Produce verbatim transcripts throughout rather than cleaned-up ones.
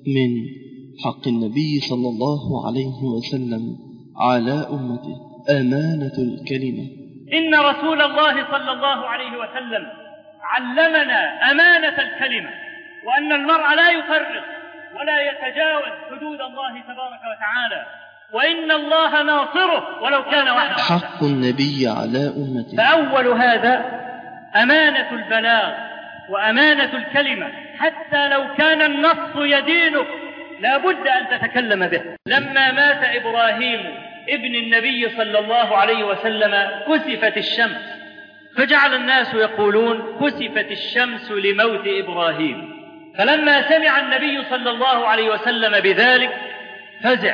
من حق النبي صلى الله عليه وسلم على أمته أمانة الكلمة. إن رسول الله صلى الله عليه وسلم علمنا أمانة الكلمة، وأن المرء لا يفرط ولا يتجاوز حدود الله تبارك وتعالى، وإن الله ناصره ولو كان وحده. حق النبي على أمته. فأول هذا أمانة البلاغ وأمانة الكلمة، حتى لو كان النص يدينك لا بد أن تتكلم به. لما مات إبراهيم ابن النبي صلى الله عليه وسلم كسفت الشمس، فجعل الناس يقولون كسفت الشمس لموت إبراهيم. فلما سمع النبي صلى الله عليه وسلم بذلك فزع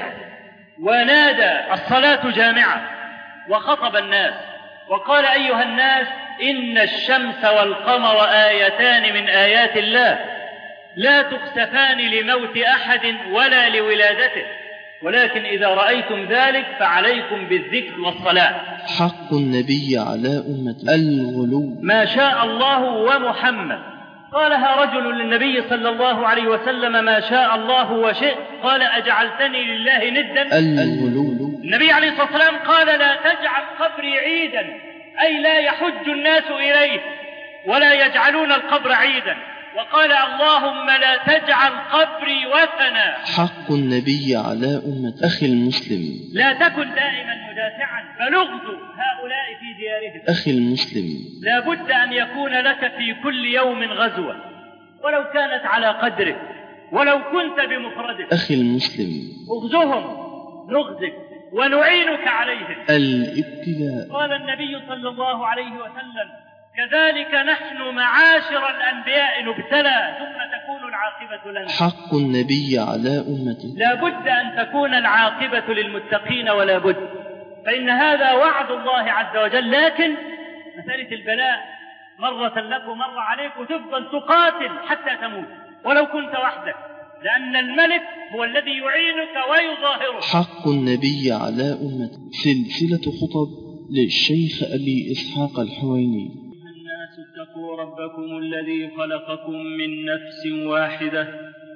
ونادى الصلاة جامعة وخطب الناس وقال: أيها الناس، إن الشمس والقمر آيتان من آيات الله لا تخسفان لموت أحد ولا لولادته، ولكن إذا رأيتم ذلك فعليكم بالذكر والصلاة. حق النبي على أمته الغلو. ما شاء الله ومحمد. قالها رجل للنبي صلى الله عليه وسلم: ما شاء الله وشئت. قال: أجعلتني لله ندا؟ الغلو. النبي عليه الصلاة والسلام قال: لا تجعل قبري عيدا، أي لا يحج الناس إليه ولا يجعلون القبر عيدا. وقال: اللهم لا تجعل قبري وثنا. حق النبي على أمة أخي المسلم. لا تكن دائما مدافعا، بل اغزو هؤلاء في ديارهم. أخي المسلم، لا بد أن يكون لك في كل يوم غزوة، ولو كانت على قدرك، ولو كنت بمفردك. أخي المسلم، اغزوهم نغزك ونعينك عليهم. الابتلاء. قال النبي صلى الله عليه وسلم: كذلك نحن معاشر الأنبياء نبتلى ثم تكون العاقبة لنا. حق النبي على أمته. لا بد أن تكون العاقبة للمتقين، ولا بد، فإن هذا وعد الله عز وجل. لكن مسألة البلاء مرة لك ومرة عليك، وتفضل تقاتل حتى تموت ولو كنت وحدك، لأن الملك هو الذي يعينك ويظاهرك. حق النبي على أمته. سلسلة خطب للشيخ أبي إسحاق الحويني. اتقوا ربكم الذي خلقكم من نفس واحدة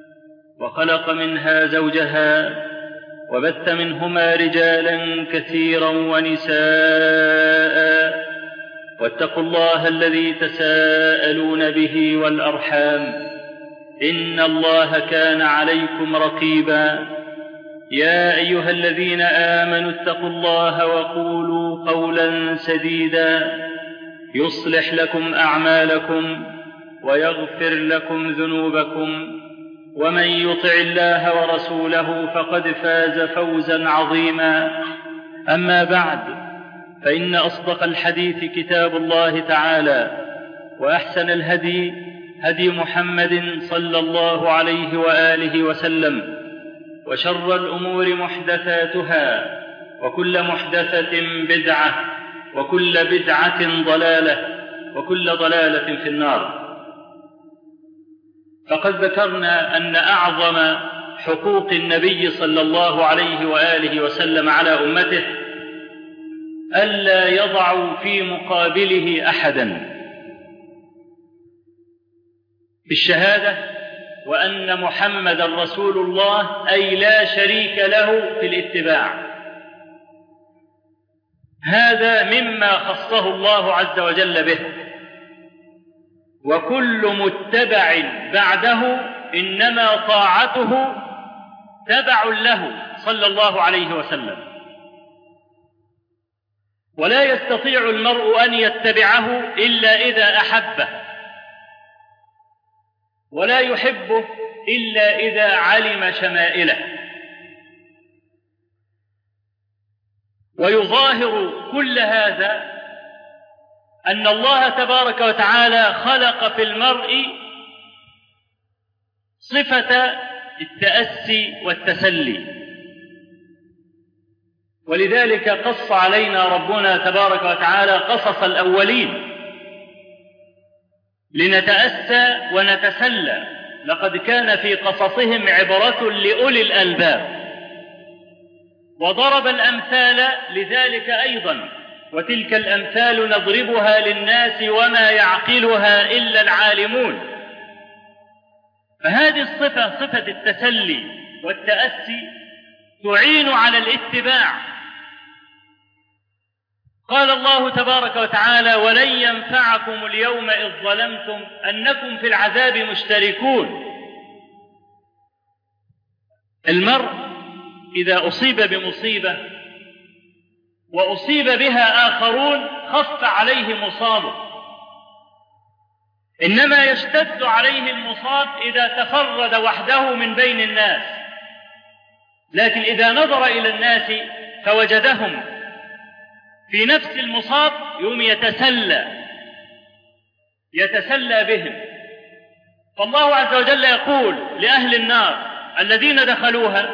وخلق منها زوجها وبث منهما رجالا كثيرا ونساء، واتقوا الله الذي تساءلون به والأرحام، إن الله كان عليكم رقيبا. يا أيها الذين آمنوا اتقوا الله وقولوا قولا سديدا يصلح لكم أعمالكم ويغفر لكم ذنوبكم، ومن يطع الله ورسوله فقد فاز فوزا عظيما. أما بعد، فإن أصدق الحديث كتاب الله تعالى، وأحسن الهدي هدي محمد صلى الله عليه وآله وسلم، وشر الأمور محدثاتها، وكل محدثة بدعة، وكل بدعة ضلالة، وكل ضلالة في النار. فقد ذكرنا أن أعظم حقوق النبي صلى الله عليه وآله وسلم على أمته ألا يضعوا في مقابله أحدا بالشهادة وأن محمد رسول الله، أي لا شريك له في الاتباع. هذا مما خصه الله عز وجل به، وكل متبع بعده إنما طاعته تبع له صلى الله عليه وسلم، ولا يستطيع المرء أن يتبعه إلا إذا أحبه، ولا يحبه إلا إذا علم شمائله. ويظاهر كل هذا أن الله تبارك وتعالى خلق في المرء صفة التأسي والتسلي، ولذلك قص علينا ربنا تبارك وتعالى قصص الأولين لنتأسى ونتسلى. لقد كان في قصصهم عبرة لأولي الألباب، وضرب الأمثال لذلك أيضا، وتلك الأمثال نضربها للناس وما يعقلها إلا العالمون. فهذه الصفة صفة التسلي والتأسي تعين على الاتباع. قال الله تبارك وتعالى: ولن ينفعكم اليوم إذ ظلمتم أنكم في العذاب مشتركون. المرء إذا أصيب بمصيبة وأصيب بها آخرون خف عليه مصابه، إنما يشتد عليه المصاب إذا تفرد وحده من بين الناس، لكن إذا نظر إلى الناس فوجدهم في نفس المصاب يوم يتسلى يتسلى بهم. فالله عز وجل يقول لأهل النار الذين دخلوها: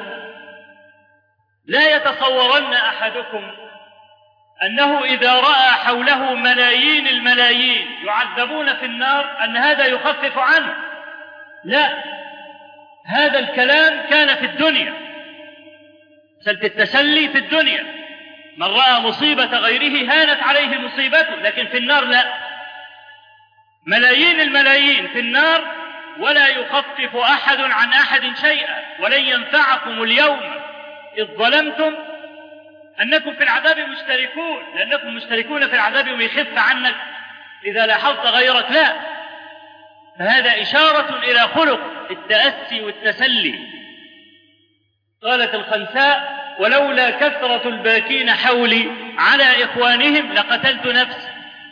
لا يتصورن أحدكم أنه إذا رأى حوله ملايين الملايين يعذبون في النار أن هذا يخفف عنه. لا، هذا الكلام كان في الدنيا، سلة التسلي في الدنيا، من رأى مصيبة غيره هانت عليه مصيبته، لكن في النار لا، ملايين الملايين في النار ولا يخفف أحد عن أحد شيئا. ولن ينفعكم اليوم إذ ظلمتم أنكم في العذاب مشتركون، لأنكم مشتركون في العذاب ويخف عنك إذا لاحظت غيرك، لا، فهذا إشارة إلى خلق التأسي والتسلي. قالت الخنساء: ولولا كثرة الباكين حولي على إخوانهم لقتلت نفسي،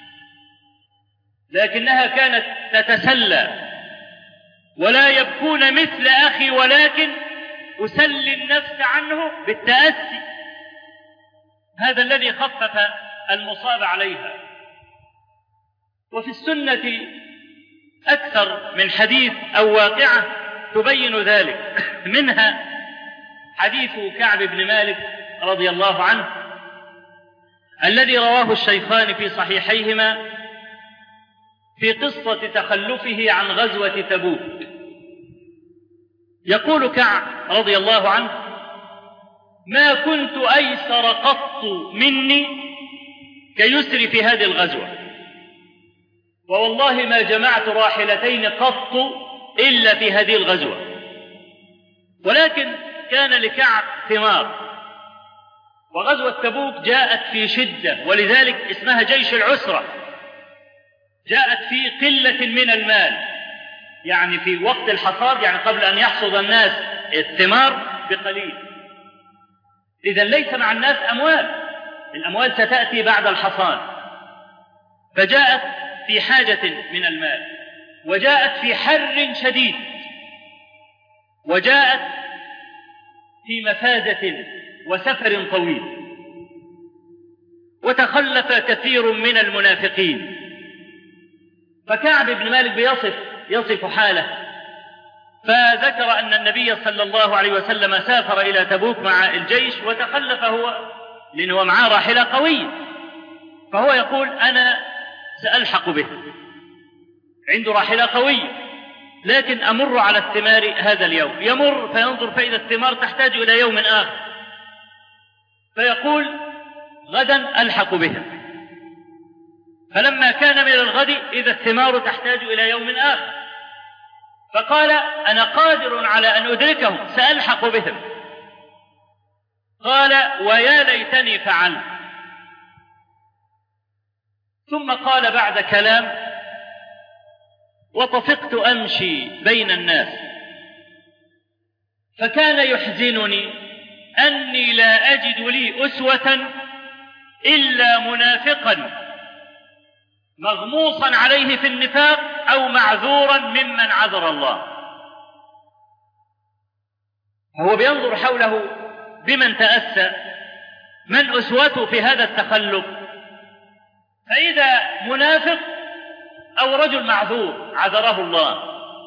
لكنها كانت تتسلى: ولا يبكون مثل أخي ولكن أسلي النفس عنه بالتأسي. هذا الذي خفف المصاب عليها. وفي السنة أكثر من حديث أو واقعة تبين ذلك، منها حديث كعب بن مالك رضي الله عنه الذي رواه الشيخان في صحيحيهما في قصة تخلفه عن غزوة تبوك. يقول كعب رضي الله عنه: ما كنت أيسر قط مني كيسر في هذه الغزوة، ووالله ما جمعت راحلتين قط إلا في هذه الغزوة. ولكن كان لكعب ثمار، وغزوة تبوك جاءت في شدة، ولذلك اسمها جيش العسرة، جاءت في قلة من المال، يعني في وقت الحصاد، يعني قبل أن يحصد الناس الثمار بقليل. إذن ليس مع الناس أموال، الأموال ستأتي بعد الحصاد، فجاءت في حاجة من المال، وجاءت في حر شديد، وجاءت في مفازة وسفر طويل، وتخلف كثير من المنافقين. فكعب بن مالك بيصف يصف حاله، فذكر أن النبي صلى الله عليه وسلم سافر إلى تبوك مع الجيش وتخلف هو، لأنه معاه راحلة قوية، فهو يقول: أنا سألحق به، عنده راحلة قوية، لكن أمر على الثمار هذا اليوم. يمر فينظر فإذا الثمار تحتاج إلى يوم آخر، فيقول: غدا ألحق بهم. فلما كان من الغد إذا الثمار تحتاج إلى يوم آخر، فقال: أنا قادر على أن أدركهم، سألحق بهم. قال: ويا ليتني فعلت. ثم قال بعد كلام: وطفقت أمشي بين الناس، فكان يحزنني أني لا أجد لي أسوة إلا منافقا مغموصا عليه في النفاق أو معذورا ممن عذر الله. هو بينظر حوله بمن تأسى، من أسوته في هذا التخلف، فإذا منافق أو رجل معذور عذره الله،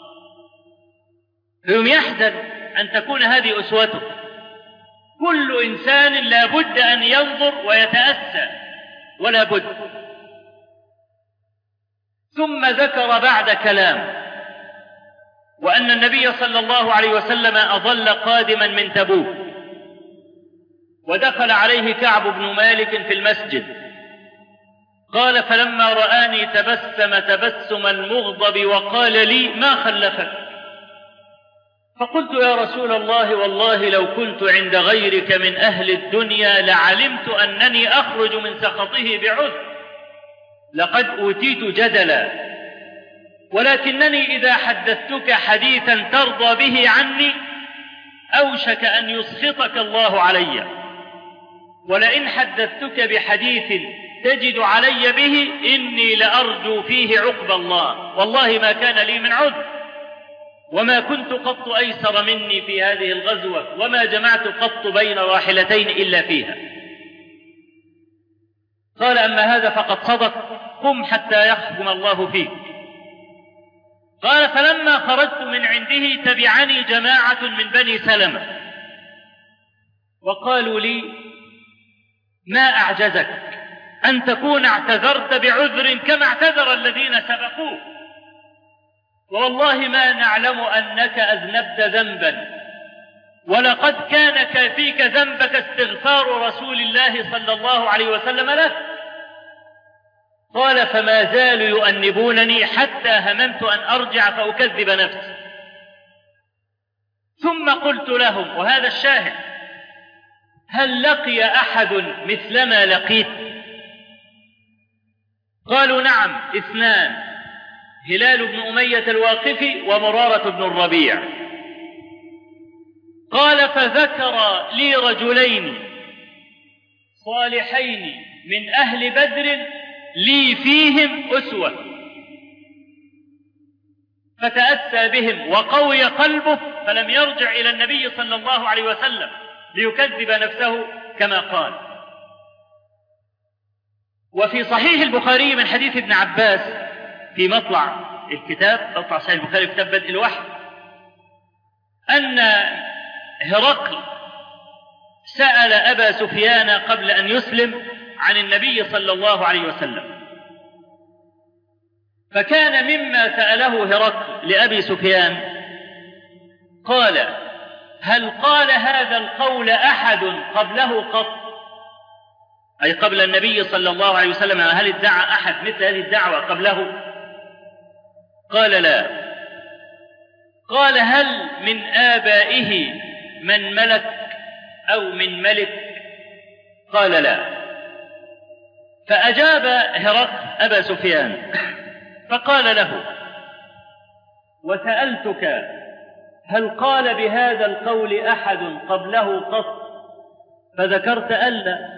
فيوم يحزن أن تكون هذه أسوته. كل إنسان لا بد أن ينظر ويتأسى، ولا بد. ثم ذكر بعد كلام وأن النبي صلى الله عليه وسلم أظل قادما من تبوك، ودخل عليه كعب بن مالك في المسجد. قال: فلما رآني تبسم تبسم المغضب وقال لي: ما خلفك؟ فقلت يا رسول الله والله لو كنت عند غيرك من أهل الدنيا لعلمت أنني أخرج من سخطه بعذر، لقد أوتيت جدلا، ولكنني إذا حدثتك حديثا ترضى به عني أوشك أن يسخطك الله علي، ولئن حدثتك بحديث تجد علي به إني لأرجو فيه عقب الله، والله ما كان لي من عذر، وما كنت قط أيسر مني في هذه الغزوة، وما جمعت قط بين راحلتين إلا فيها. قال أما هذا فقد صدق، قم حتى يحكم الله فيك. قال فلما خرجت من عنده تبعني جماعة من بني سلمة وقالوا لي ما أعجزك أن تكون اعتذرت بعذر كما اعتذر الذين سبقوك، والله ما نعلم أنك أذنبت ذنبا، ولقد كان فيك ذنبك استغفار رسول الله صلى الله عليه وسلم لك. قال فما زالوا يؤنبونني حتى هممت أن أرجع فأكذب نفسي، ثم قلت لهم وهذا الشاهد: هل لقي أحد مثلما لقيت؟ قالوا نعم اثنان، هلال بن أمية الواقفي ومرارة بن الربيع. قال فذكر لي رجلين صالحين من أهل بدر لي فيهم أسوة، فتأسى بهم وقوي قلبه فلم يرجع إلى النبي صلى الله عليه وسلم ليكذب نفسه كما قال. وفي صحيح البخاري من حديث ابن عباس في مطلع الكتاب، مطلع صحيح البخاري كتاب بدء الوحي، أن هرقل سأل أبا سفيان قبل أن يسلم عن النبي صلى الله عليه وسلم، فكان مما سأله هرقل لأبي سفيان قال: هل قال هذا القول أحد قبله قط؟ أي قبل النبي صلى الله عليه وسلم، هل ادعى أحد مثل هذه الدعوة قبله؟ قال لا. قال هل من آبائه من ملك أو من ملك؟ قال لا. فأجاب هرقل أبا سفيان فقال له: وسألتك هل قال بهذا القول أحد قبله قط؟ فذكرت ألا.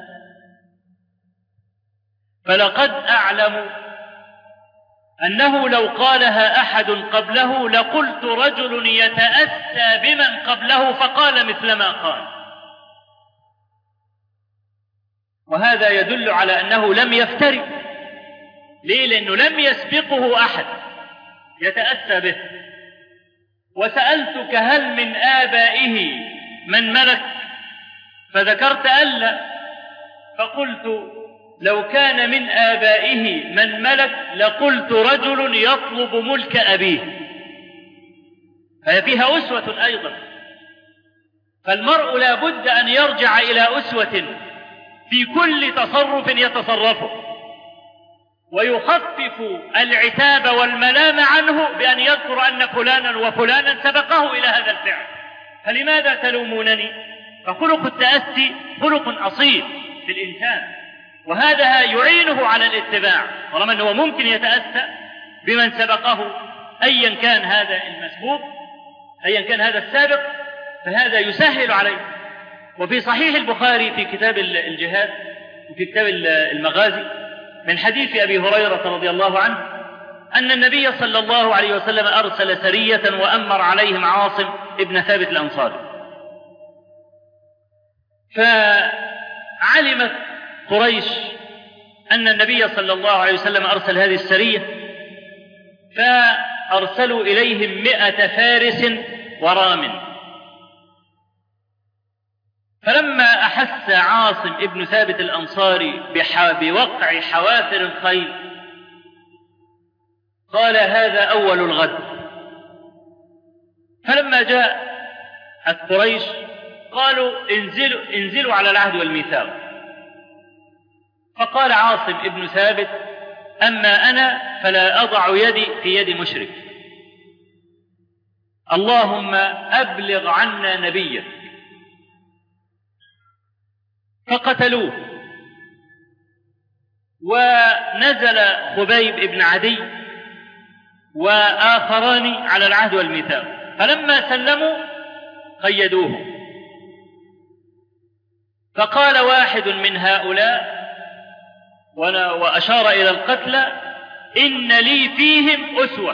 فلقد أعلم أنه لو قالها أحد قبله لقلت رجل يتأسى بمن قبله فقال مثل ما قال. وهذا يدل على أنه لم يفتري. ليه؟ لأنه لم يسبقه أحد يتأسى به. وسألتك هل من آبائه من ملك؟ فذكرت ألا. فقلت لو كان من آبائه من ملك لقلت رجل يطلب ملك أبيه. فهي فيها أسوة أيضا. فالمرء لا بد أن يرجع إلى أسوة في كل تصرف يتصرفه، ويخفف العتاب والملام عنه بأن يذكر أن فلانا وفلانا سبقه إلى هذا الفعل، فلماذا تلومونني؟ فخلق التأسي خلق أصيل في الإنسان، وهذا يعينه على الاتباع، طالما أنه ممكن يتأسى بمن سبقه أيا كان هذا المسبوق، أيا كان هذا السابق، فهذا يسهل عليه. وفي صحيح البخاري في كتاب الجهاد وفي كتاب المغازي من حديث أبي هريرة رضي الله عنه أن النبي صلى الله عليه وسلم أرسل سرية وأمر عليهم عاصم ابن ثابت الأنصاري. فعلمت قريش أن النبي صلى الله عليه وسلم أرسل هذه السرية، فأرسلوا إليهم مئة فارس ورام. فلما أحس عاصم ابن ثابت الأنصاري بوقع حوافر الخيل قال: هذا أول الغد. فلما جاءت قريش قالوا: انزلوا, انزلوا على العهد والميثاق. فقال عاصم ابن ثابت: أما أنا فلا أضع يدي في يد مشرك. اللهم أبلغ عنا نبيك، فقتلوه. ونزل خبيب بن عدي وآخران على العهد والميثاق، فلما سلموا قيدوه. فقال واحد من هؤلاء وأشار إلى القتلى: إن لي فيهم أسوة،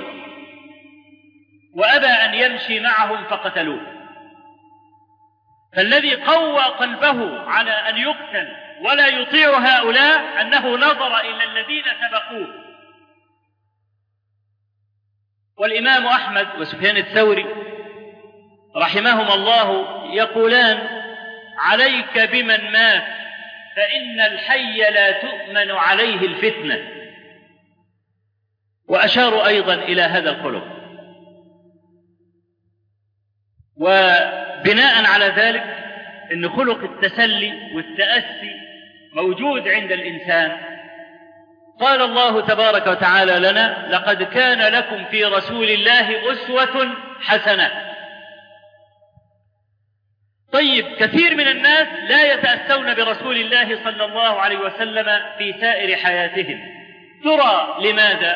وأبى أن يمشي معهم فقتلوه. فالذي قوى قلبه على أن يقتل ولا يطيع هؤلاء أنه نظر إلى الذين سبقوه. والإمام أحمد وسفيان الثوري رحمهما الله يقولان: عليك بمن مات فإن الحي لا تؤمن عليه الفتنة. وأشاروا أيضا إلى هذا الخلق. وبناء على ذلك إن خلق التسلي والتأسي موجود عند الإنسان. قال الله تبارك وتعالى لنا: لقد كان لكم في رسول الله أسوة حسنة. طيب، كثير من الناس لا يتأسون برسول الله صلى الله عليه وسلم في سائر حياتهم. ترى لماذا؟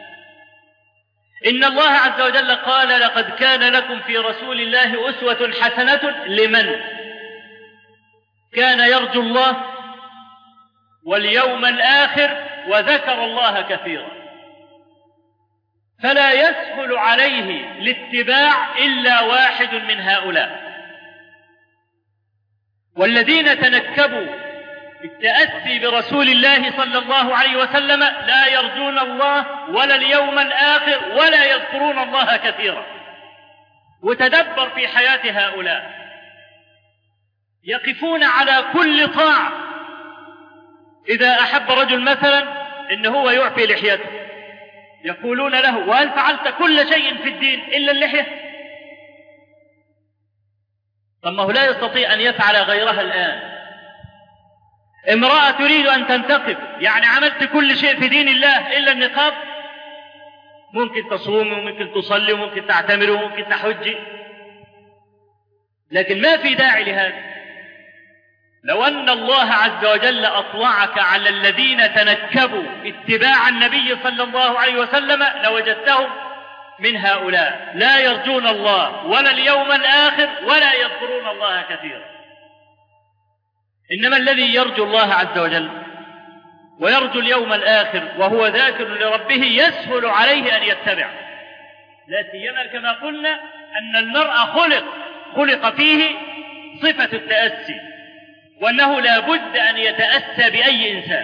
إن الله عز وجل قال: لقد كان لكم في رسول الله أسوة حسنة لمن كان يرجو الله واليوم الآخر وذكر الله كثيرا. فلا يسهل عليه الاتباع إلا واحد من هؤلاء. والذين تنكبوا بالتأسي برسول الله صلى الله عليه وسلم لا يرجون الله ولا اليوم الآخر ولا يذكرون الله كثيرا. وتدبر في حياة هؤلاء، يقفون على كل طاعة. إذا أحب رجل مثلا إن هو يعفي لحيته يقولون له: وهل فعلت كل شيء في الدين إلا اللحية؟ طب ما هو لا يستطيع أن يفعل غيرها الآن. امرأة تريد أن تنتقب، يعني عملت كل شيء في دين الله إلا النقاب؟ ممكن تصوم وممكن تصلي وممكن تعتمر وممكن تحج، لكن ما في داعي لهذا. لو أن الله عز وجل أطلعك على الذين تنكبوا اتباع النبي صلى الله عليه وسلم لوجدتهم من هؤلاء لا يرجون الله ولا اليوم الآخر ولا يذكرون الله كثيرا. إنما الذي يرجو الله عز وجل ويرجو اليوم الآخر وهو ذاكر لربه يسهل عليه أن يتبع. لا سيما كما قلنا أن المرء خلق خلق فيه صفة التأسي، وأنه لا بد أن يتأسى بأي إنسان،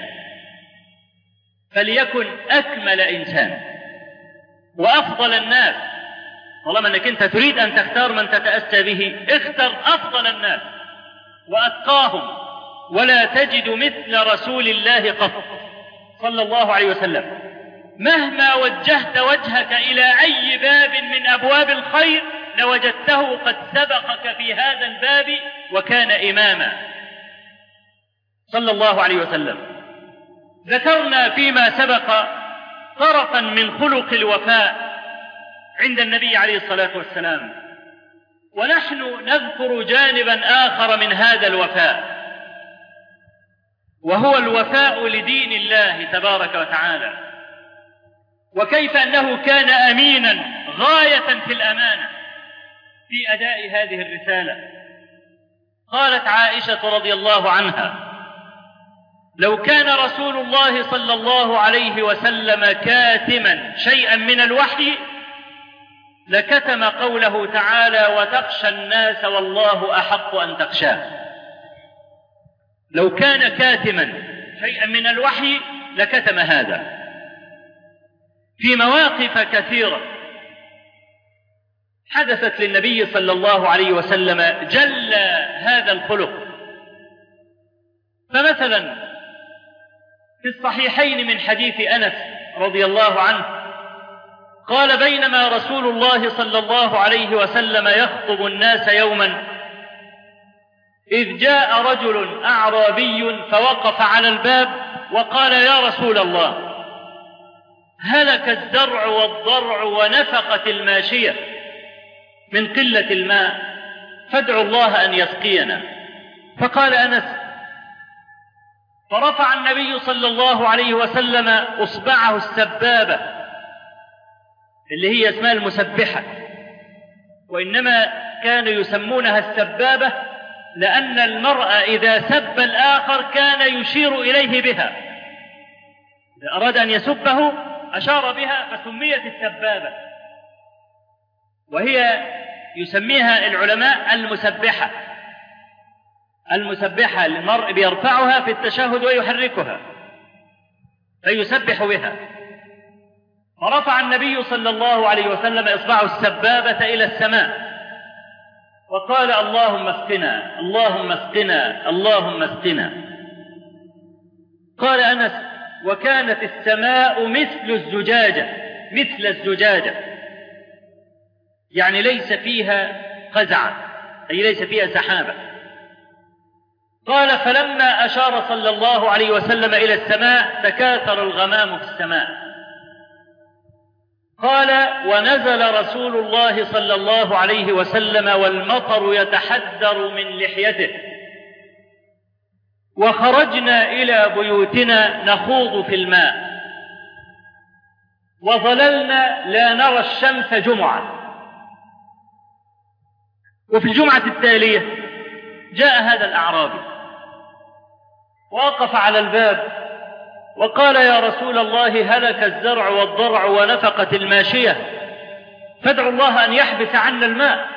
فليكن أكمل إنسان وأفضل الناس. طالما أنك أنت تريد أن تختار من تتأسى به، اختر أفضل الناس وأتقاهم، ولا تجد مثل رسول الله قط صلى الله عليه وسلم. مهما وجهت وجهك إلى أي باب من أبواب الخير لوجدته قد سبقك في هذا الباب وكان إماما صلى الله عليه وسلم. ذكرنا فيما سبق طرفا من خلق الوفاء عند النبي عليه الصلاة والسلام، ونحن نذكر جانبا آخر من هذا الوفاء، وهو الوفاء لدين الله تبارك وتعالى، وكيف أنه كان أمينا غاية في الأمانة في أداء هذه الرسالة. قالت عائشة رضي الله عنها: لو كان رسول الله صلى الله عليه وسلم كاتما شيئا من الوحي لكتم قوله تعالى: وتخشى الناس والله أحق أن تخشاه. لو كان كاتما شيئا من الوحي لكتم هذا. في مواقف كثيرة حدثت للنبي صلى الله عليه وسلم جل هذا الخلق. فمثلا في الصحيحين من حديث أنس رضي الله عنه قال: بينما رسول الله صلى الله عليه وسلم يخطب الناس يوما إذ جاء رجل أعرابي فوقف على الباب وقال: يا رسول الله، هلك الزرع والضرع ونفقت الماشية، من قلة الماء فادعوا الله أن يسقينا. فقال أنس: فرفع النبي صلى الله عليه وسلم أصبعه السبابة اللي هي اسمها المسبحة، وإنما كانوا يسمونها السبابة لأن المرء إذا سب الآخر كان يشير إليه بها، إذا أراد أن يسبه أشار بها فسميت السبابة، وهي يسميها العلماء المسبحة. المسبحة المرء بيرفعها في التشهد ويحركها فيسبح بها. فرفع النبي صلى الله عليه وسلم إصبعه السبابة إلى السماء وقال: اللهم اسقنا اللهم اسقنا اللهم اسقنا. قال أنس: وكانت السماء مثل الزجاجة مثل الزجاجة يعني ليس فيها قزعة، أي ليس فيها سحابة. قال: فلما أشار صلى الله عليه وسلم إلى السماء تكاثر الغمام في السماء. قال: ونزل رسول الله صلى الله عليه وسلم والمطر يتحدر من لحيته، وخرجنا إلى بيوتنا نخوض في الماء، وظللنا لا نرى الشمس جمعة. وفي الجمعة التالية جاء هذا الأعرابي ووقف على الباب وقال: يا رسول الله، هلك الزرع والضرع ونفقت الماشية، فادعوا الله أن يحبس عنا الماء.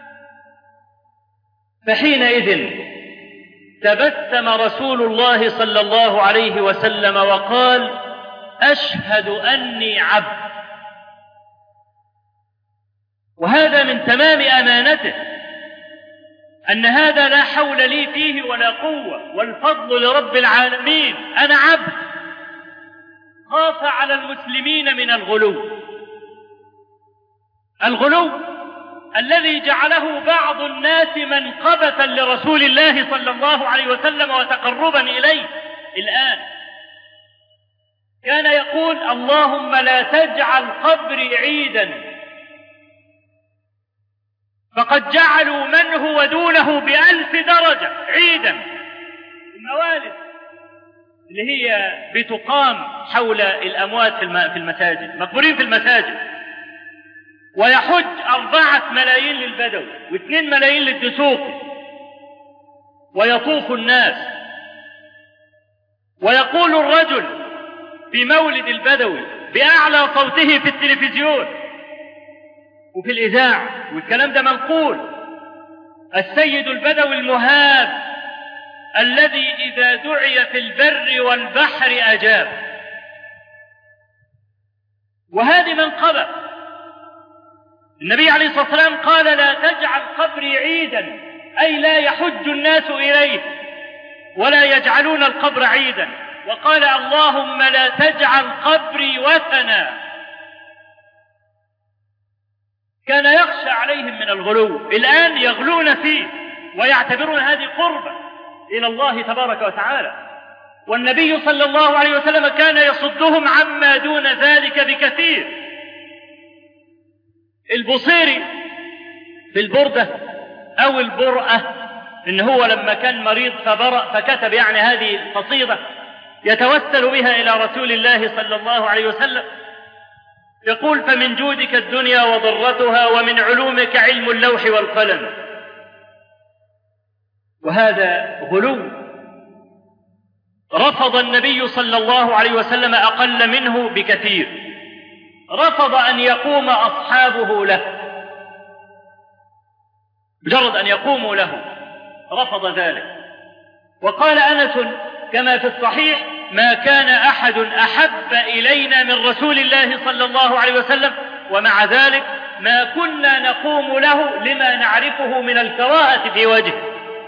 فحينئذ تبسم رسول الله صلى الله عليه وسلم وقال: أشهد أني عبد. وهذا من تمام أمانته، أن هذا لا حول لي فيه ولا قوة، والفضل لرب العالمين، أنا عبد. خاف على المسلمين من الغلو، الغلو الذي جعله بعض الناس منقبة لرسول الله صلى الله عليه وسلم وتقربا إليه. الآن كان يقول: اللهم لا تجعل قبري عيدا، فقد جعلوا منه ودونه بألف درجة عيدا. الموالد اللي هي بتقام حول الأموات في المساجد، مقبورين في المساجد، ويحج أربعة ملايين للبدوي واثنين ملايين للدسوقي، ويطوف الناس، ويقول الرجل في مولد البدوي بأعلى صوته في التلفزيون وفي الإذاعة، والكلام ده منقول: السيد البدوي المهاب الذي إذا دعي في البر والبحر أجاب. وهذه منقبة. النبي عليه الصلاة والسلام قال: لا تجعل قبري عيدا، أي لا يحج الناس إليه ولا يجعلون القبر عيدا. وقال: اللهم لا تجعل قبري وثنا. كان يخشى عليهم من الغلو، الآن يغلون فيه ويعتبرون هذه قربة إلى الله تبارك وتعالى. والنبي صلى الله عليه وسلم كان يصدهم عما دون ذلك بكثير. البصيري في البردة أو البرأة، إن هو لما كان مريض فبرأ فكتب يعني هذه القصيدة يتوسل بها إلى رسول الله صلى الله عليه وسلم، يقول: فمن جودك الدنيا وضرتها، ومن علومك علم اللوح والقلم. وهذا غلو رفض النبي صلى الله عليه وسلم أقل منه بكثير. رفض أن يقوم أصحابه له، مجرد أن يقوموا له رفض ذلك. وقال أنس كما في الصحيح: ما كان أحد أحب إلينا من رسول الله صلى الله عليه وسلم، ومع ذلك ما كنا نقوم له لما نعرفه من الكراهة في وجهه.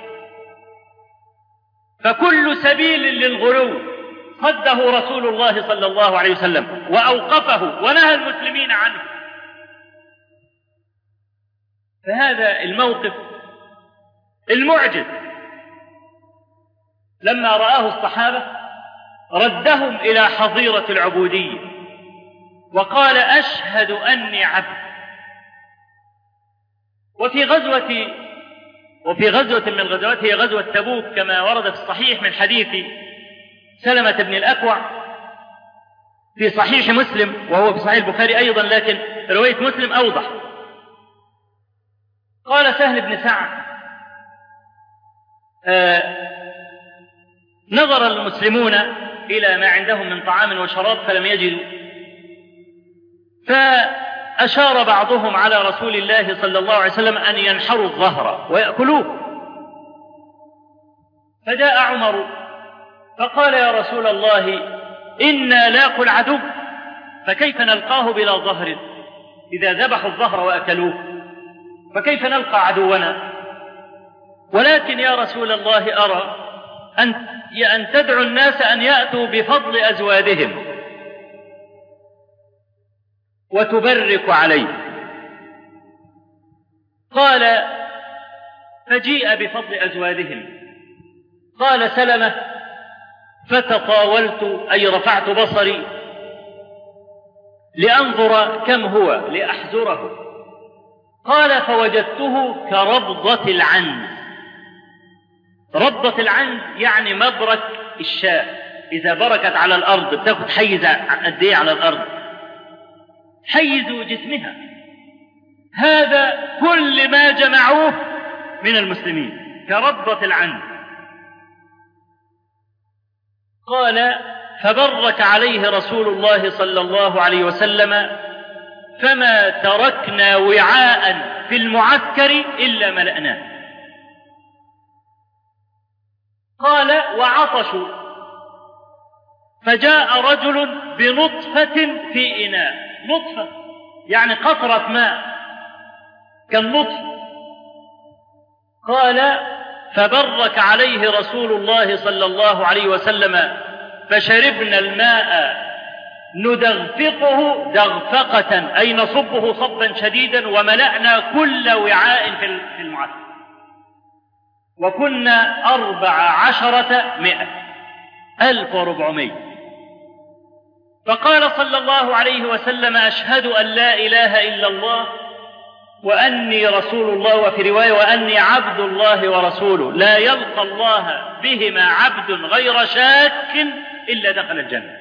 فكل سبيل للغلو صده رسول الله صلى الله عليه وسلم وأوقفه ونهى المسلمين عنه. فهذا الموقف المعجز لما رآه الصحابة ردهم إلى حظيرة العبودية وقال: أشهد أني عبد. وفي غزوة وفي غزوة من الغزوات هي غزوة تبوك كما ورد في الصحيح من حديث سلمة بن الأكوع في صحيح مسلم، وهو في صحيح البخاري أيضا لكن رواية مسلم أوضح. قال سهل بن سعد: آه نظر المسلمون إلى ما عندهم من طعام وشراب فلم يجدوا، فأشار بعضهم على رسول الله صلى الله عليه وسلم أن ينحروا الظهر ويأكلوه، فجاء عمر فقال: يا رسول الله، إنا لاقوا العدو، فكيف نلقاه بلا ظهر؟ إذا ذبحوا الظهر وأكلوه فكيف نلقى عدونا؟ ولكن يا رسول الله أرى أن أن تدعو الناس أن يأتوا بفضل أزوادهم وتبرك عليه. قال: فجيء بفضل أزوادهم. قال سلمة: فتطاولت أي رفعت بصري لأنظر كم هو لأحزره. قال: فوجدته كربضة العنز. ربضة العنز يعني مبرك الشاة، إذا بركت على الأرض بتاخد حيز قد إيه على الأرض؟ حيز جسمها. هذا كل ما جمعوه من المسلمين كربضة العنز. قال: فبرك عليه رسول الله صلى الله عليه وسلم، فما تركنا وعاء في المعسكر إلا ملأناه. قال: وعطشوا، فجاء رجل بنطفة في إناء. نطفة يعني قطرة ماء كالنطفة. قال: فبرك عليه رسول الله صلى الله عليه وسلم، فشربنا الماء ندغفقه دغفقة أي نصبه صبا شديدا، وملأنا كل وعاء في المعسكر، وكنا أربع عشرة مئة ألف وربعمائة. فقال صلى الله عليه وسلم: أشهد أن لا إله إلا الله وأني رسول الله، وفي رواية: وأني عبد الله ورسوله، لا يلقى الله بهما عبد غير شاك إلا دخل الجنة.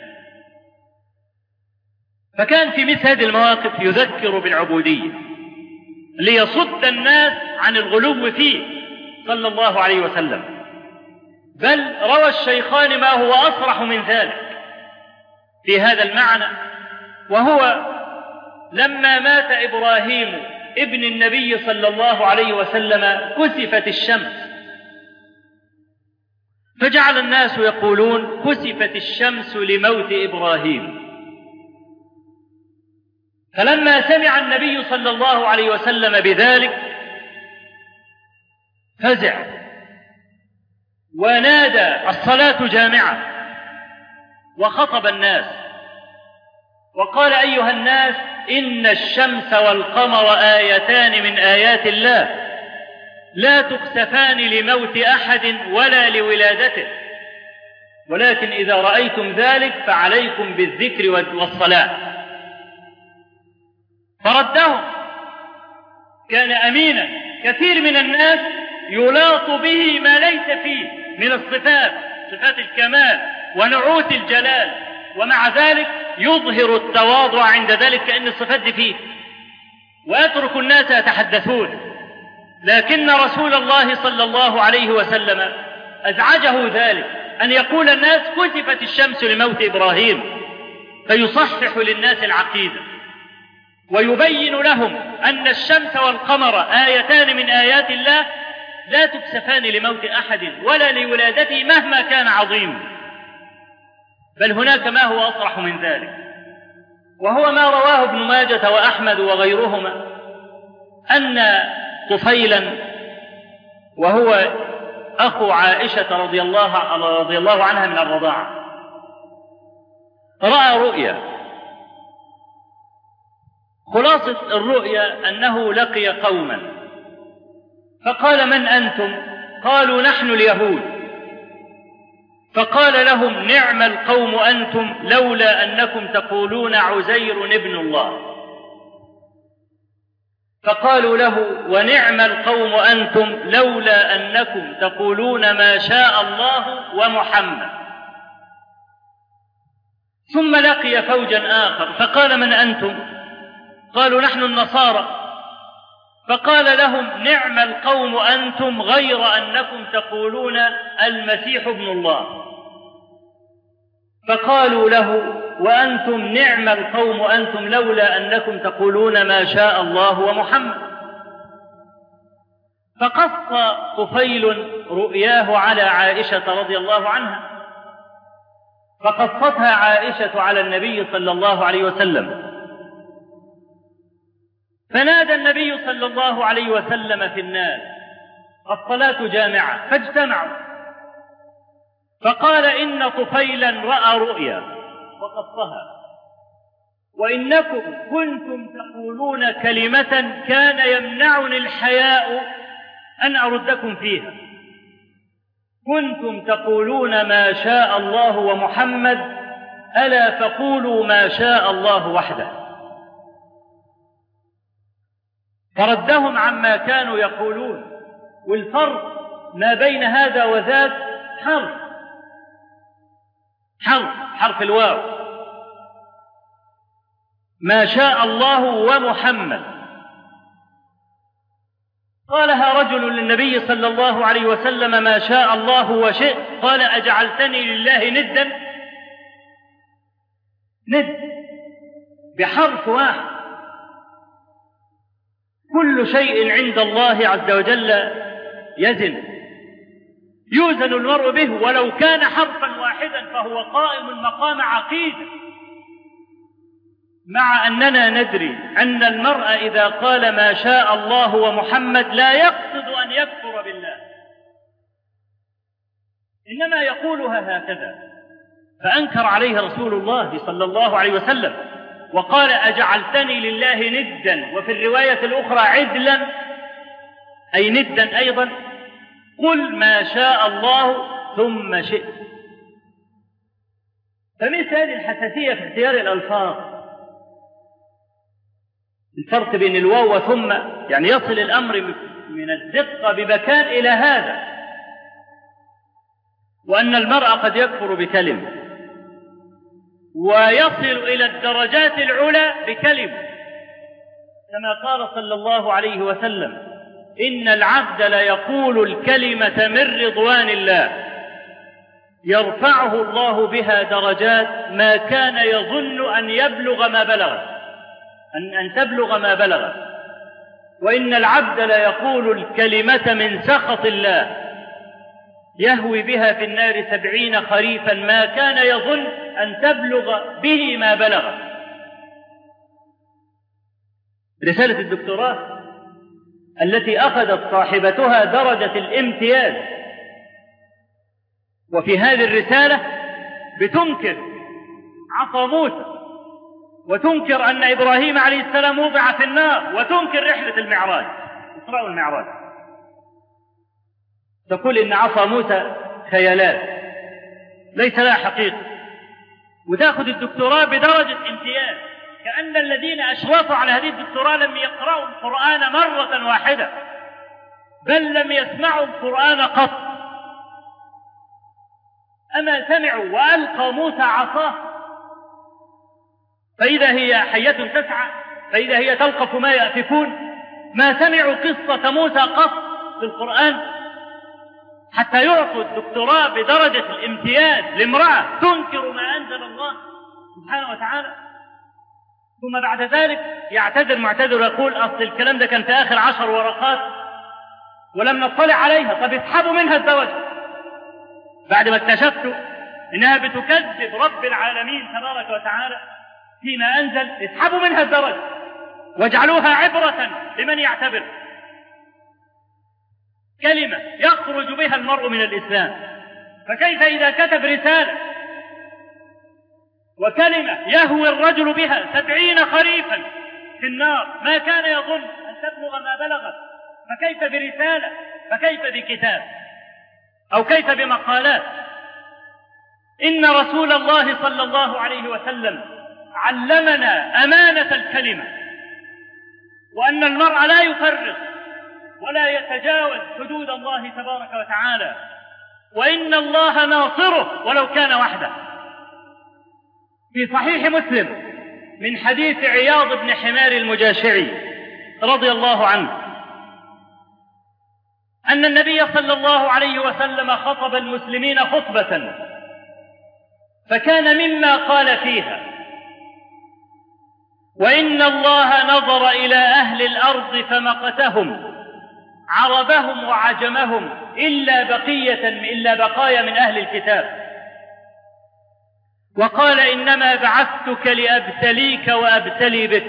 فكان في مثل هذه المواقف يذكر بالعبودية ليصد الناس عن الغلو فيه صلى الله عليه وسلم. بل روى الشيخان ما هو أصرح من ذلك في هذا المعنى، وهو لما مات إبراهيم ابن النبي صلى الله عليه وسلم كسفت الشمس، فجعل الناس يقولون: كسفت الشمس لموت إبراهيم. فلما سمع النبي صلى الله عليه وسلم بذلك فزع ونادى: الصلاة جامعة، وخطب الناس وقال: أيها الناس، إن الشمس والقمر آيتان من آيات الله، لا تكسفان لموت أحد ولا لولادته، ولكن إذا رأيتم ذلك فعليكم بالذكر والصلاة. فردهم، كان أمينا. كثير من الناس يلاط به ما ليس فيه من الصفات، صفات الكمال ونعوت الجلال، ومع ذلك يظهر التواضع عند ذلك كأن الصفات دي فيه، ويترك الناس يتحدثون. لكن رسول الله صلى الله عليه وسلم أزعجه ذلك أن يقول الناس: كسفت الشمس لموت إبراهيم، فيصحح للناس العقيدة ويبين لهم أن الشمس والقمر آيتان من آيات الله، لا تكسفان لموت أحد ولا لولادته مهما كان عظيم. بل هناك ما هو أصرح من ذلك، وهو ما رواه ابن ماجة وأحمد وغيرهما، أن طفيلا وهو أخو عائشة رضي الله, رضي الله عنها من الرضاعة رأى رؤيا. خلاصة الرؤيا أنه لقي قوما فقال: من أنتم؟ قالوا: نحن اليهود. فقال لهم: نعم القوم أنتم، لولا أنكم تقولون عزير ابن الله. فقالوا له: ونعم القوم أنتم لولا أنكم تقولون ما شاء الله ومحمد. ثم لقي فوجا آخر فقال: من أنتم؟ قالوا: نحن النصارى. فقال لهم: نعم القوم أنتم غير أنكم تقولون المسيح ابن الله. فقالوا له: وأنتم نعم القوم أنتم لولا أنكم تقولون ما شاء الله ومحمد. فقص طفيل رؤياه على عائشة رضي الله عنها، فقصتها عائشة على النبي صلى الله عليه وسلم، فنادى النبي صلى الله عليه وسلم في الناس: الصلاة جامعة. فاجتمعوا، فقال: إن طفيلا رأى رؤيا وقصها، وإنكم كنتم تقولون كلمة كان يمنعني الحياء أن أردكم فيها. كنتم تقولون ما شاء الله ومحمد، ألا فقولوا ما شاء الله وحده. فردهم عما كانوا يقولون، والفرق ما بين هذا وذاك حرف حرف حرف الواو، ما شاء الله ومحمد. قالها رجل للنبي صلى الله عليه وسلم: ما شاء الله وشئت. قال: أجعلتني لله ندا؟ ند بحرف واحد. كل شيء عند الله عز وجل يزن، يوزن المرء به، ولو كان حرفا واحدا فهو قائم مقام عقيدة، مع أننا ندري أن المرء إذا قال ما شاء الله ومحمد لا يقصد أن يكفر بالله، إنما يقولها هكذا. فأنكر عليه رسول الله صلى الله عليه وسلم وقال: أجعلتني لله ندا، وفي الرواية الأخرى عدلا، أي ندا أيضا. قل ما شاء الله ثم شئت. فمثل هذه الحساسية في اختيار الألفاظ، الفرق بين الواو وثم، يعني يصل الأمر من الدقة بمكان إلى هذا، وأن المرء قد يكفر بكلمة ويصل إلى الدرجات العلى بكلمة، كما قال صلى الله عليه وسلم: إن العبد ليقول الكلمة من رضوان الله يرفعه الله بها درجات ما كان يظن أن يبلغ ما بلغ أن, أن تبلغ ما بلغ. وإن العبد ليقول الكلمة من سخط الله يهوي بها في النار سبعين خريفا ما كان يظن أن تبلغ به ما بلغ. رسالة الدكتوراه التي أخذت صاحبتها درجة الامتياز، وفي هذه الرسالة بتنكر عصا موسى، وتنكر أن إبراهيم عليه السلام وضع في النار، وتنكر رحلة المعراج، إسراء والمعراج. تقول إن عصا موسى خيالات ليس لها حقيقة، وتأخذ الدكتوراه بدرجة امتياز، كأن الذين أشرفوا على هذه الدكتوراه لم يقرأوا القرآن مرة واحدة، بل لم يسمعوا القرآن قط. أما سمعوا وألقى موسى عصاه فإذا هي حية تسعى، فإذا هي تلقف ما يأفكون؟ ما سمعوا قصة موسى قط في القرآن، حتى يعطوا الدكتوراه بدرجة الامتياز لامرأة تنكر ما أنزل الله سبحانه وتعالى. ثم بعد ذلك يعتذر معتذر ويقول: أصل الكلام ده كان في آخر عشر ورقات ولم نطلع عليها. طب اسحبوا منها الدرجة بعد ما اكتشفتوا إنها بتكذب رب العالمين تبارك وتعالى فيما أنزل. اسحبوا منها الدرجة واجعلوها عبرة لمن يعتبر. كلمة يخرج بها المرء من الإسلام، فكيف إذا كتب رسالة وكلمة يهوي الرجل بها سبعين خريفا في النار ما كان يظن أن تبلغ ما بلغت، فكيف برسالة؟ فكيف بكتاب؟ أو كيف بمقالات؟ إن رسول الله صلى الله عليه وسلم علمنا أمانة الكلمة، وأن المرء لا يفرط ولا يتجاوز حدود الله تبارك وتعالى، وإن الله ناصره ولو كان وحده. في صحيح مسلم من حديث عياض بن حمار المجاشعي رضي الله عنه أن النبي صلى الله عليه وسلم خطب المسلمين خطبة، فكان مما قال فيها: وإن الله نظر إلى أهل الأرض فمقتهم عربهم وعجمهم إلا بقية إلا بقايا من أهل الكتاب، وقال: إنما بعثتك لأبتليك وأبتلي بك،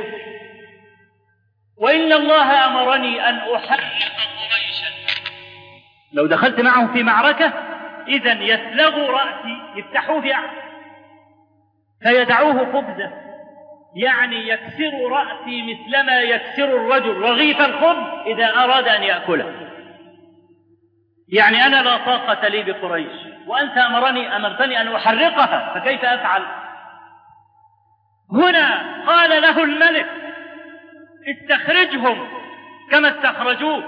وإن الله أمرني أن أحرق قريشا. لو دخلت معهم في معركة إذن يسلغوا رأسي، يفتحوه يعني فيدعوه خبزة، يعني يكسر رأسي مثلما يكسر الرجل رغيف الخبز إذا أراد أن يأكله. يعني أنا لا طاقة لي بقريش، وأنت أمرني أمرتني أن أحرقها، فكيف أفعل؟ هنا قال له الملك: استخرجهم كما استخرجوك،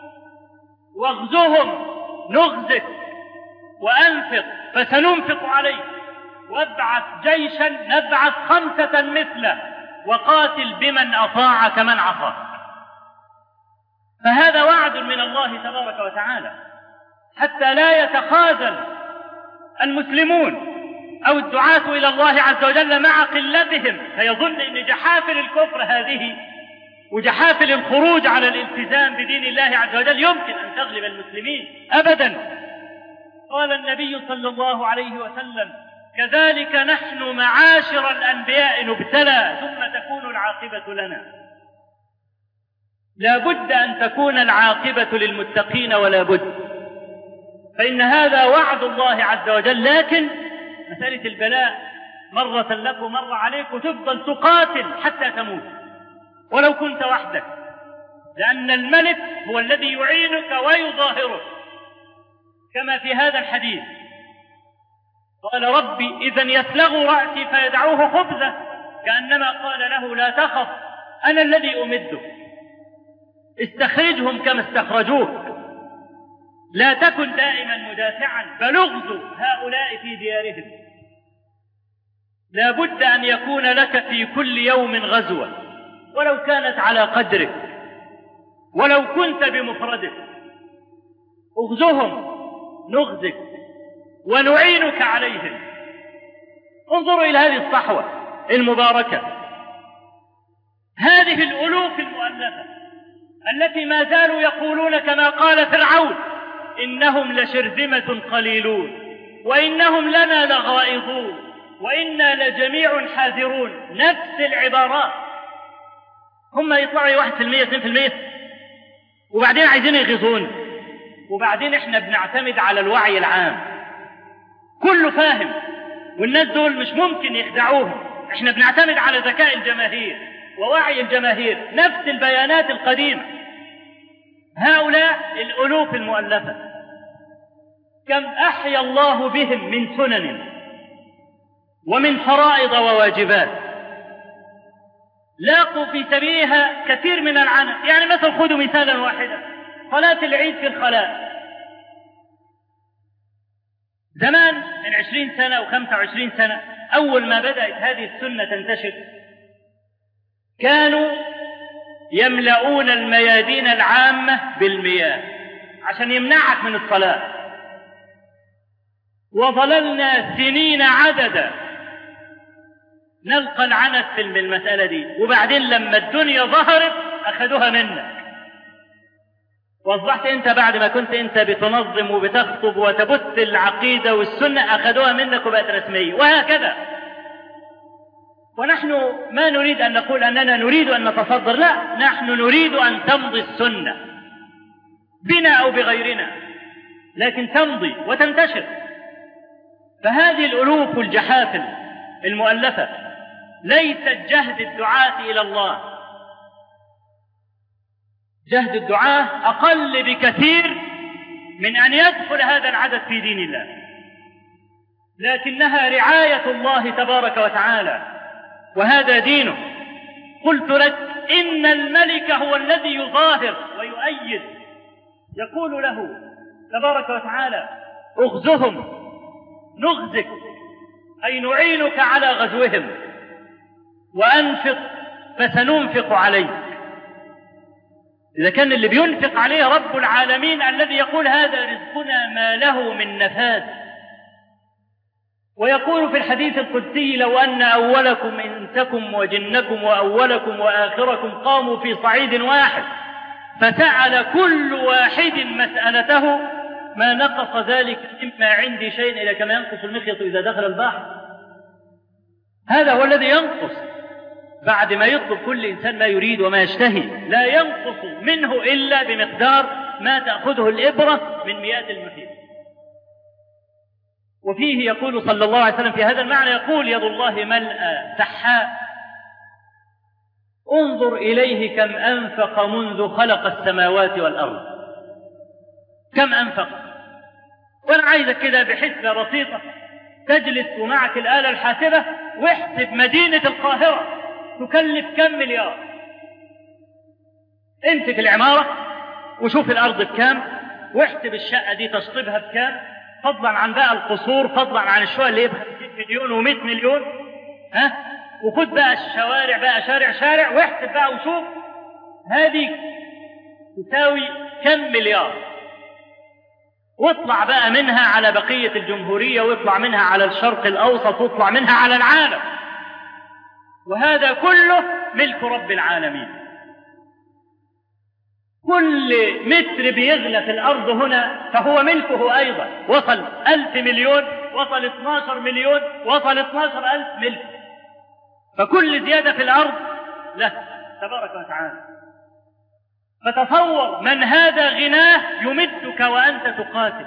واغزهم نغزك، وأنفق فسننفق عليك، وابعث جيشا نبعث خمسة مثله، وقاتل بمن أطاعك من عصاك. فهذا وعد من الله تبارك وتعالى حتى لا يتخاذل المسلمون أو الدعاة إلى الله عز وجل مع قلتهم، فيظن أن جحافل الكفر هذه وجحافل الخروج على الالتزام بدين الله عز وجل يمكن أن تغلب المسلمين. أبدا. قال النبي صلى الله عليه وسلم: كذلك نحن معاشر الأنبياء نبتلى ثم تكون العاقبة لنا. لا بد أن تكون العاقبة للمتقين ولا بد، فإن هذا وعد الله عز وجل. لكن مسألة البلاء مرة لك ومرة عليك، وتفضل تقاتل حتى تموت ولو كنت وحدك، لأن الملك هو الذي يعينك ويظاهرك، كما في هذا الحديث قال: ربي إذن يسلغ رأسي فيدعوه خبزة، كأنما قال له: لا تخف أنا الذي أمدك، استخرجهم كما استخرجوك، لا تكن دائما مدافعا، بل اغزو هؤلاء في ديارهم. لا بد أن يكون لك في كل يوم غزوة، ولو كانت على قدرك، ولو كنت بمفردك، اغزوهم نغزك ونعينك عليهم. انظروا إلى هذه الصحوة المباركة، هذه الألوف المؤلفة التي ما زالوا يقولون كما قال فرعون: إنهم لشرذمة قليلون وإنهم لنا لغائظون وإنا لجميع حاذرون. نفس العبارات، هم يطلعوا واحد في المية اثنين في المية، وبعدين عايزين يغيظون، وبعدين احنا بنعتمد على الوعي العام، كله فاهم، والناس دول مش ممكن يخدعوهم، احنا بنعتمد على ذكاء الجماهير ووعي الجماهير، نفس البيانات القديمة. هؤلاء الألوف المؤلفة كم أحيا الله بهم من سنن ومن فرائض وواجبات، لاقوا في سبيلها كثير من العناء. يعني مثلا خذوا مثالا واحدا: صلاة العيد في الخلاء. زمان من عشرين سنة أو خمسة وعشرين سنة، أول ما بدأت هذه السنة تنتشر، كانوا يملؤون الميادين العامة بالمياه عشان يمنعك من الصلاة، وظللنا سنين عددا نلقى العنت في المسألة دي، وبعدين لما الدنيا ظهرت أخذوها منك، وأصبحت أنت بعد ما كنت أنت بتنظم وبتخطب وتبث العقيدة والسنة أخذوها منك وبقت رسمية، وهكذا. ونحن ما نريد أن نقول أننا نريد أن نتصدر، لا، نحن نريد أن تمضي السنة بنا أو بغيرنا، لكن تمضي وتنتشر. فهذه الألوف الجحافل المؤلفة ليست جهد الدعاة إلى الله، جهد الدعاة أقل بكثير من أن يدخل هذا العدد في دين الله، لكنها رعاية الله تبارك وتعالى، وهذا دينه. قلت لك إن الملك هو الذي يظاهر ويؤيد، يقول له تبارك وتعالى اغزهم نغزك، أي نعينك على غزوهم، وأنفق فسننفق عليك. إذا كان اللي بينفق عليه رب العالمين الذي يقول هذا رزقنا ما له من نفاذ، ويقول في الحديث القدسي لو أن أولكم إنسكم وجنكم وأولكم وآخركم قاموا في صعيد واحد فسأل كل واحد مسألته ما نقص ذلك مما عندي شيء إلا كما ينقص المخيط إذا دخل البحر. هذا هو الذي ينقص بعد ما يطلب كل إنسان ما يريد وما يشتهي، لا ينقص منه إلا بمقدار ما تأخذه الإبرة من مئات المخيط. وفيه يقول صلى الله عليه وسلم في هذا المعنى، يقول يد الله ملأى سحاء انظر إليه كم أنفق منذ خلق السماوات والأرض. كم أنفق؟ وأنا عايزك كده بحسبة بسيطة تجلس ومعك الآلة الحاسبة واحسب مدينة القاهرة تكلف كم مليار. امسك العمارة وشوف الأرض بكام، واحسب الشقة دي تشطيبها بكام، فضلا عن بقى القصور، فضلا عن الشقق اللي يبقى ستين مليون ومئة مليون، ها، وخد بقى الشوارع بقى شارع شارع واحسب بقى وشوف هذه تساوي كم مليار، واطلع بقى منها على بقية الجمهورية، واطلع منها على الشرق الأوسط، واطلع منها على العالم. وهذا كله ملك رب العالمين. كل متر بيغلى في الأرض هنا فهو ملكه أيضا. وصل ألف مليون، وصل اثناشر مليون، وصل اثناشر ألف ملك، فكل زيادة في الأرض له تبارك وتعالى. فتصور من هذا غناه يمدك وأنت تقاتل،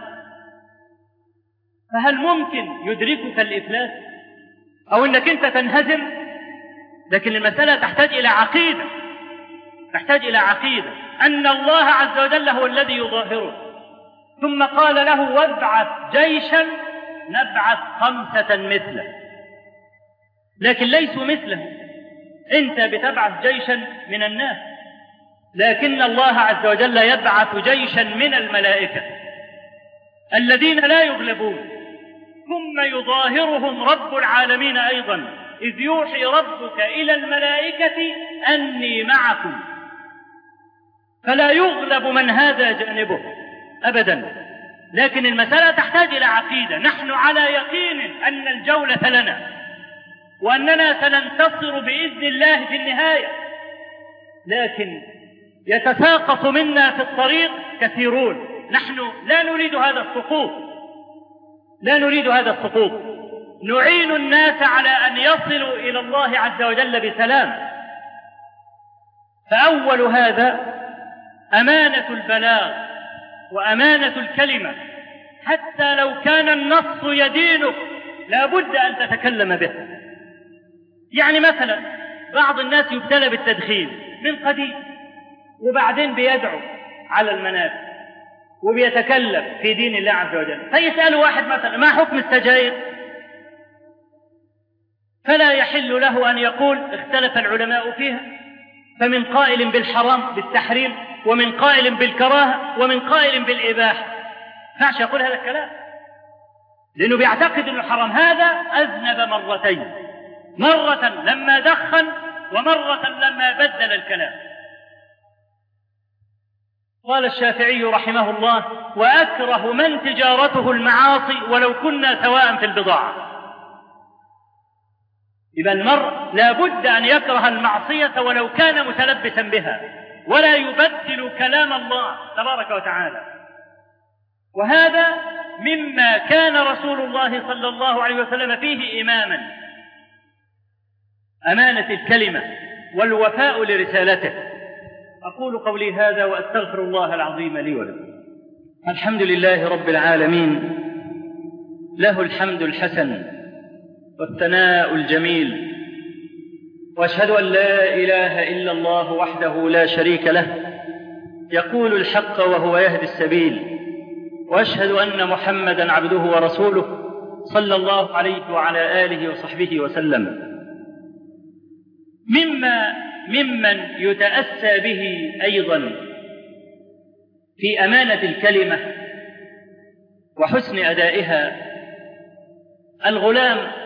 فهل ممكن يدركك الإفلاس أو أنك أنت تنهزم؟ لكن المسألة تحتاج إلى عقيدة، تحتاج إلى عقيدة أن الله عز وجل هو الذي يظاهره. ثم قال له وابعث جيشا نبعث خمسة مثله، لكن ليسوا مثله. أنت بتبعث جيشا من الناس، لكن الله عز وجل يبعث جيشا من الملائكة الذين لا يغلبون. ثم يظاهرهم رب العالمين أيضا، إذ يوحي ربك إلى الملائكة أني معكم، فلا يغلب من هذا جانبه أبدا. لكن المسألة تحتاج إلى عقيدة. نحن على يقين أن الجولة لنا وأننا سننتصر بإذن الله في النهاية، لكن يتساقط منا في الطريق كثيرون. نحن لا نريد هذا السقوط، لا نريد هذا السقوط، نعين الناس على أن يصلوا إلى الله عز وجل بسلام. فأول هذا أمانة البلاغ وأمانة الكلمة، حتى لو كان النص يدينك لا بد أن تتكلم به. يعني مثلا بعض الناس يبتلى بالتدخين من قديم، وبعدين بيدعو على المنابر وبيتكلم في دين الله عز وجل، فيسأل واحد مثلا ما حكم السجاير، فلا يحل له أن يقول اختلف العلماء فيها، فمن قائل بالحرام بالتحريم، ومن قائل بالكراهة، ومن قائل بالإباحة. فعش يقول هذا الكلام لأنه بيعتقد أنه حرام. هذا أذنب مرتين، مرة لما دخن ومرة لما بدل الكلام. قال الشافعي رحمه الله وأكره من تجارته المعاصي ولو كنا سواء في البضاعة. إذا المرء لا بد أن يكره المعصية ولو كان متلبسا بها، ولا يبدل كلام الله تبارك وتعالى. وهذا مما كان رسول الله صلى الله عليه وسلم فيه إماما، أمانة الكلمة والوفاء لرسالته. أقول قولي هذا وأستغفر الله العظيم لي ولكم. الحمد لله رب العالمين، له الحمد الحسن والثناء الجميل، وأشهد أن لا إله إلا الله وحده لا شريك له، يقول الحق وهو يهدي السبيل، وأشهد أن محمدا عبده ورسوله صلى الله عليه وعلى آله وصحبه وسلم. مما ممن يتأسى به أيضا في أمانة الكلمة وحسن أدائها الغلام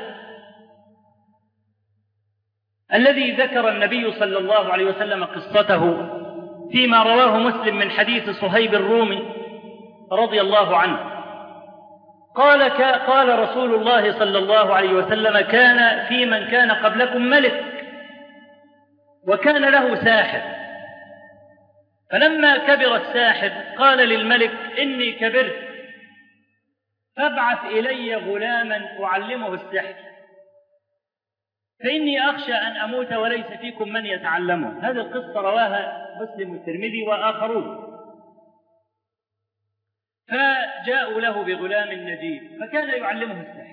الذي ذكر النبي صلى الله عليه وسلم قصته فيما رواه مسلم من حديث صهيب الرومي رضي الله عنه قال قال رسول الله صلى الله عليه وسلم: كان في من كان قبلكم ملك وكان له ساحر، فلما كبر الساحر قال للملك: إني كبرت فابعث إلي غلاما أعلمه السحر، فإني أخشى أن أموت وليس فيكم من يتعلمه. هذه القصة رواها مسلم والترمذي وآخرون. فجاءوا له بغلام نجيب فكان يعلمه السحر،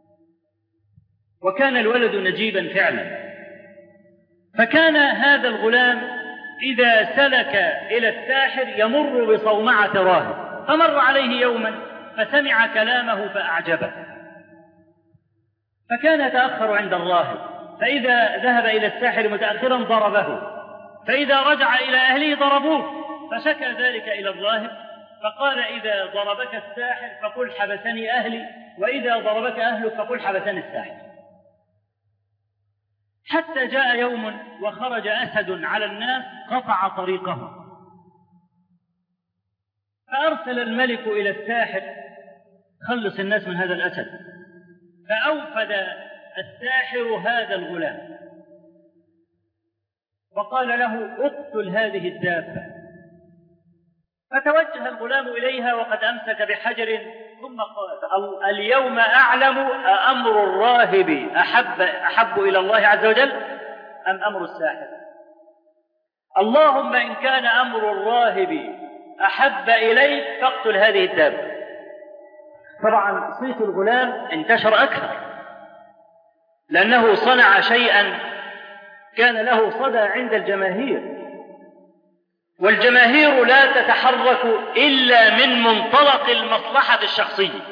وكان الولد نجيبا فعلا. فكان هذا الغلام إذا سلك إلى الساحر يمر بصومعة راهب، فمر عليه يوما فسمع كلامه فأعجبه، فكان يتأخر عند الراهب، فإذا ذهب إلى الساحر متأخرا ضربه، فإذا رجع إلى أهله ضربوه، فشكى ذلك إلى الراهب فقال: إذا ضربك الساحر فقل حبسني أهلي، وإذا ضربك أهلك فقل حبسني الساحر. حتى جاء يوم وخرج أسد على الناس قطع طريقه، فأرسل الملك إلى الساحر: خلص الناس من هذا الأسد. فأوفد الساحر هذا الغلام وقال له: اقتل هذه الدابة. فتوجه الغلام إليها وقد أمسك بحجر ثم قال: اليوم أعلم أأمر الراهب أحب, أحب إلى الله عز وجل أم أمر الساحر؟ اللهم إن كان أمر الراهب أحب إليك فاقتل هذه الدابة. طبعا صيت الغلام انتشر أكثر لأنه صنع شيئا كان له صدى عند الجماهير، والجماهير لا تتحرك إلا من منطلق المصلحة الشخصية.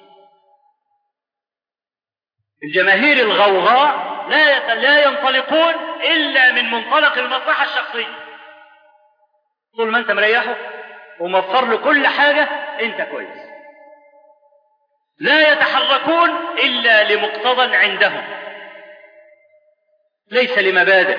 الجماهير الغوغاء لا لا ينطلقون إلا من منطلق المصلحة الشخصية. طول ما أنت مريحه وموفر له كل حاجة أنت كويس. لا يتحركون إلا لمقتضى عندهم، ليس لمبادئ.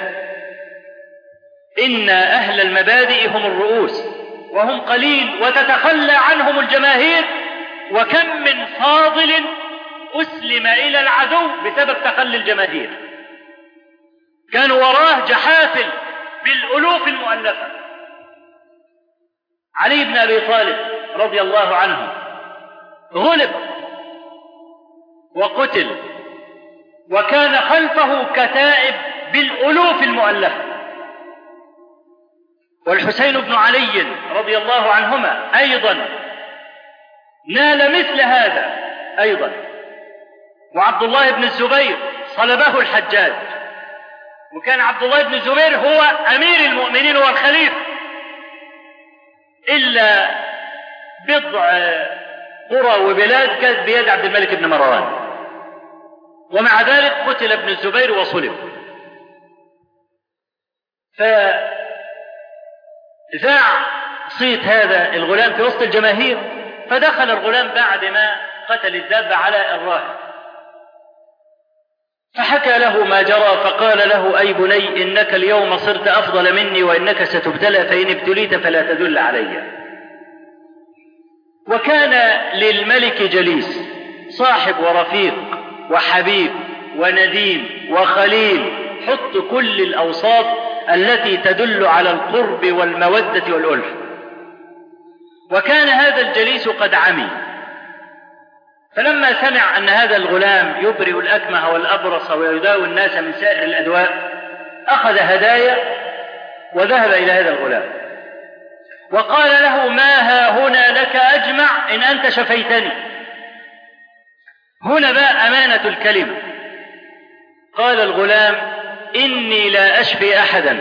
إن أهل المبادئ هم الرؤوس وهم قليل وتتخلى عنهم الجماهير، وكم من فاضل أسلم إلى العدو بسبب تخلي الجماهير. كانوا وراه جحافل بالألوف المؤلفة. علي بن أبي طالب رضي الله عنه غلب وقتل، وكان خلفه كتائب بالألوف المؤلفة. والحسين بن علي رضي الله عنهما أيضا نال مثل هذا أيضا. وعبد الله بن الزبير صلبه الحجاج، وكان عبد الله بن الزبير هو أمير المؤمنين والخليفة، إلا بضع قرى وبلاد كانت بيد عبد الملك بن مروان، ومع ذلك قتل ابن الزبير وصلب. فذاع صيت هذا الغلام في وسط الجماهير، فدخل الغلام بعد ما قتل الدابة على الراهب، فحكى له ما جرى، فقال له: أي بني، إنك اليوم صرت أفضل مني، وإنك ستبتلى، فإن ابتليت فلا تدل علي. وكان للملك جليس، صاحب ورفيق وحبيب ونديم وخليل، حط كل الأوصاف التي تدل على القرب والمودة والألف. وكان هذا الجليس قد عمي، فلما سمع أن هذا الغلام يبرئ الأكمه والأبرص ويداوي الناس من سائر الأدواء، أخذ هدايا وذهب إلى هذا الغلام وقال له: ما ها هنا لك أجمع إن أنت شفيتني. هنا بقى أمانة الكلمة. قال الغلام: إني لا أشفي أحدا،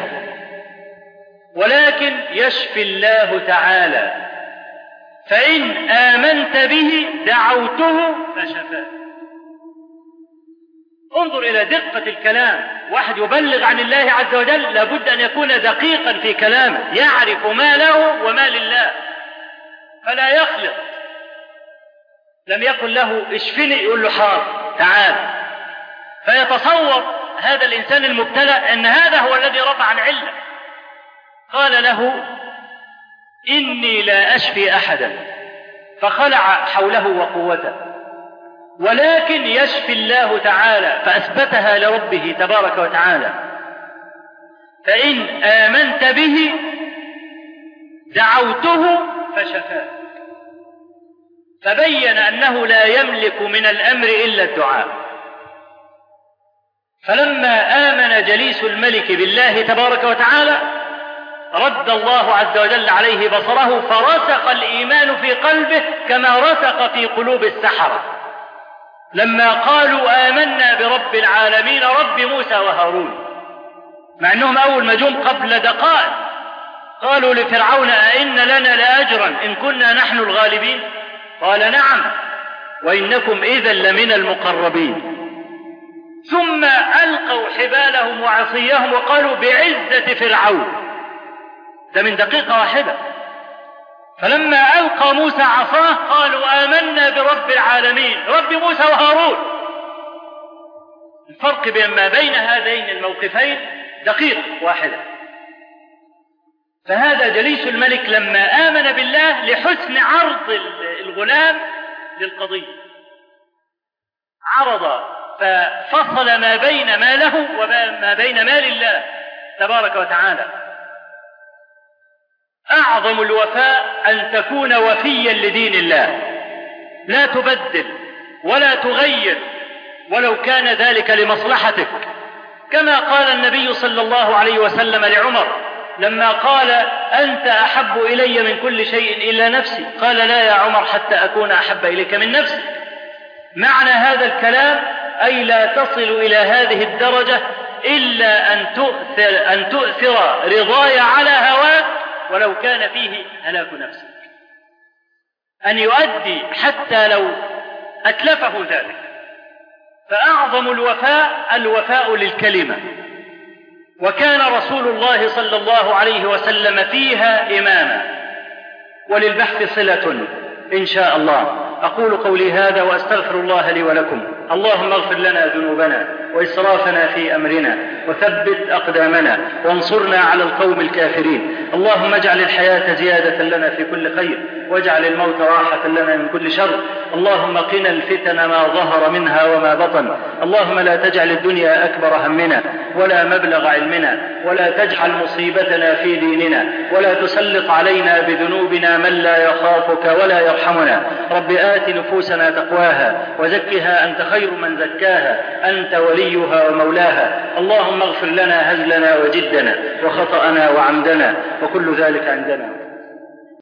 ولكن يشفي الله تعالى، فإن آمنت به دعوته فشفاه. انظر إلى دقة الكلام. واحد يبلغ عن الله عز وجل لابد أن يكون دقيقا في كلامه، يعرف ما له وما لله، فلا يخلط. لم يكن له اشفني يقول له حاضر تعال، فيتصور هذا الإنسان المبتلى أن هذا هو الذي رفع العلة. قال له إني لا أشفي أحدا، فخلع حوله وقوته، ولكن يشفي الله تعالى، فأثبتها لربه تبارك وتعالى. فإن آمنت به دعوته فشفاه، فبين أنه لا يملك من الأمر إلا الدعاء. فلما آمن جليس الملك بالله تبارك وتعالى رد الله عز وجل عليه بصره، فرسخ الإيمان في قلبه كما رسخ في قلوب السحرة لما قالوا آمنا برب العالمين رب موسى وهارون، مع أنهم أول ما جم قبل دقائق قالوا لفرعون أئن لنا لأجرا إن كنا نحن الغالبين؟ قال نعم وإنكم إذا لمن المقربين. ثم ألقوا حبالهم وعصيهم وقالوا بعزة فرعون، ده من دقيقة واحدة. فلما ألقى موسى عصاه قالوا آمنا برب العالمين رب موسى وهارون. الفرق بين ما بين هذين الموقفين دقيقة واحدة. فهذا جليس الملك لما آمن بالله لحسن عرض الغلام للقضية، عرض ففصل ما بين ما له وما بين ما لله تبارك وتعالى. أعظم الوفاء أن تكون وفيا لدين الله، لا تبدل ولا تغير ولو كان ذلك لمصلحتك، كما قال النبي صلى الله عليه وسلم لعمر لما قال أنت أحب إلي من كل شيء إلا نفسي، قال لا يا عمر حتى أكون أحب إليك من نفسي. معنى هذا الكلام أي لا تصل إلى هذه الدرجة إلا أن تؤثر, أن تؤثر رضاي على هواك ولو كان فيه هلاك نفسك، أن يؤدي حتى لو أتلفه ذلك. فأعظم الوفاء الوفاء للكلمة، وكان رسول الله صلى الله عليه وسلم فيها إماما. وللبحث صلة إن شاء الله. أقول قولي هذا وأستغفر الله لي ولكم. اللهم اغفر لنا ذنوبنا وإسرافنا في أمرنا وثبت أقدامنا وانصرنا على القوم الكافرين. اللهم اجعل الحياة زيادة لنا في كل خير واجعل الموت راحة لنا من كل شر. اللهم قنا الفتن ما ظهر منها وما بطن. اللهم لا تجعل الدنيا أكبر همنا ولا مبلغ علمنا ولا تجعل مصيبتنا في ديننا ولا تسلط علينا بذنوبنا من لا يخافك ولا يرحمنا. رب آت نفوسنا تقواها وزكها أنت خير من زكاها أنت وليها ومولاها. اللهم اغفر لنا هزلنا وجدنا وخطأنا وعمدنا وكل ذلك عندنا.